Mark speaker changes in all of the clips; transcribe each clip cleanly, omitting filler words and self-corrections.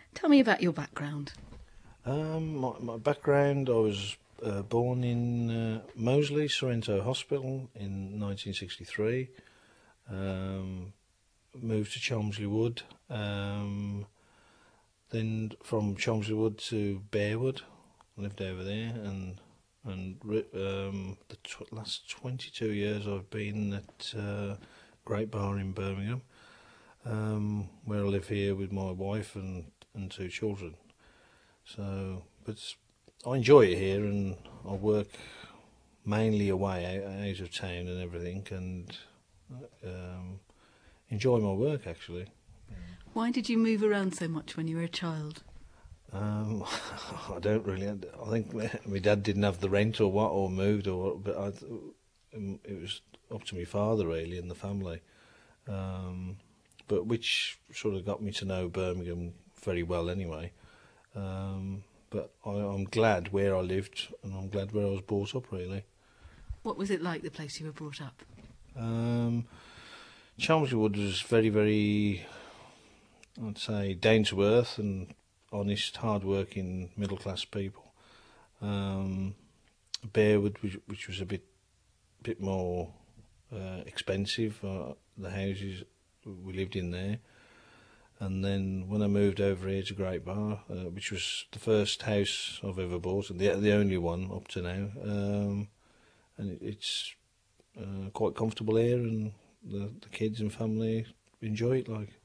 Speaker 1: Tell me about your background.
Speaker 2: My background, I was born in Moseley, Sorrento Hospital in 1963. Um, Moved to Chelmsley Wood. Then from Chelmsley Wood to Bearwood. Lived over there, and last 22 years I've been at Great Bar in Birmingham, where I live here with my wife and two children. So, but I enjoy it here, and I work mainly away, out of town and everything, and um, enjoy my work actually.
Speaker 1: Why did you move around so much when you were a child?
Speaker 2: Um, I don't really. I think my dad didn't have the rent or what, or moved or what, but it was up to my father really and the family. But which sort of got me to know Birmingham very well anyway. But I'm glad where I lived, and I'm glad where I was brought up really.
Speaker 1: What was it like, the place you were brought up?
Speaker 2: Um, Chelmsley Wood was very, very, I'd say, down to earth and honest, hard-working, middle-class people. Bearwood, which was a bit more expensive, the houses we lived in there. And then when I moved over here to Great Bar, which was the first house I've ever bought and the only one up to now, and it's quite comfortable here, and the kids and family enjoy it. Like,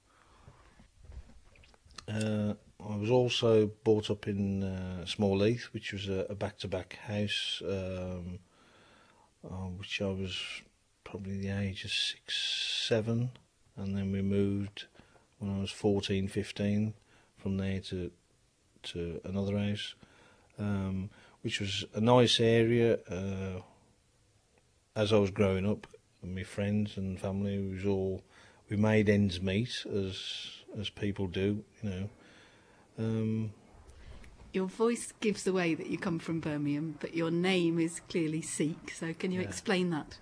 Speaker 2: I was also brought up in Small Heath, which was a back-to-back house, which I was probably the age of 6, 7, and then we moved when I was 14, 15 from there to another house, which was a nice area. As I was growing up, my friends and family we made ends meet as people do, you know.
Speaker 1: Your voice gives away that you come from Birmingham, but your name is clearly Sikh, so can you explain that?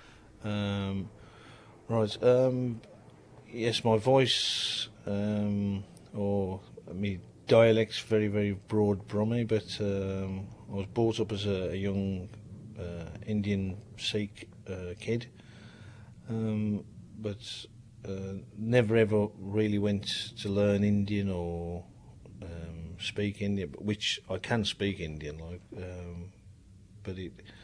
Speaker 2: Right. Yes, my voice or my dialect's very, very broad Brummy, but I was brought up as a young Indian Sikh kid, but never ever really went to learn Indian or speak Indian, which I can speak Indian, like, but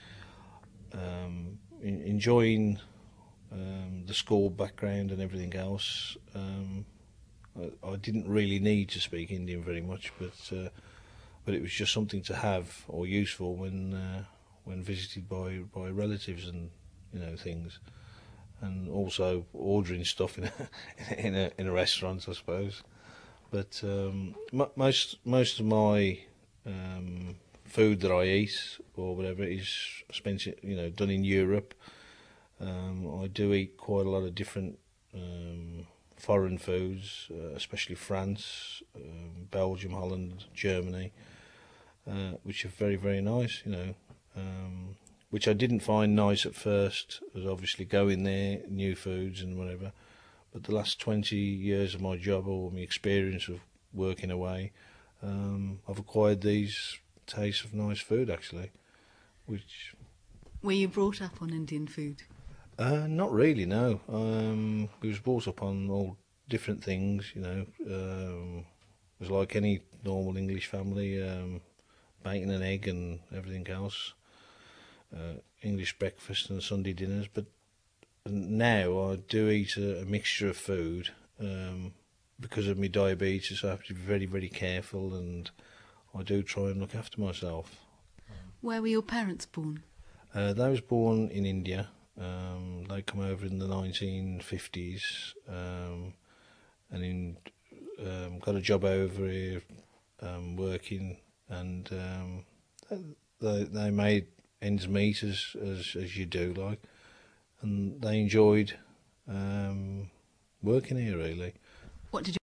Speaker 2: enjoying the school background and everything else. I didn't really need to speak Indian very much, but it was just something to have or useful when visited by relatives and things, and also ordering stuff in a restaurant, I suppose. But most of my food that I eat or whatever is spent, done in Europe. I do eat quite a lot of different foreign foods, especially France, Belgium, Holland, Germany, which are very, very nice, which I didn't find nice at first, as obviously going there, new foods and whatever. But the last 20 years of my job or my experience of working away, I've acquired these tastes of nice food, actually, which...
Speaker 1: Were you brought up on Indian food?
Speaker 2: Not really, no. We was brought up on all different things, it was like any normal English family, bacon and egg and everything else, English breakfast and Sunday dinners. But now I do eat a mixture of food, because of my diabetes. I have to be very, very careful, and I do try and look after myself.
Speaker 1: Where were your parents born?
Speaker 2: They was born in India. They come over in the 1950s, and got a job over here, working, and they made ends meet as you do, like, and they enjoyed working here really.
Speaker 1: What did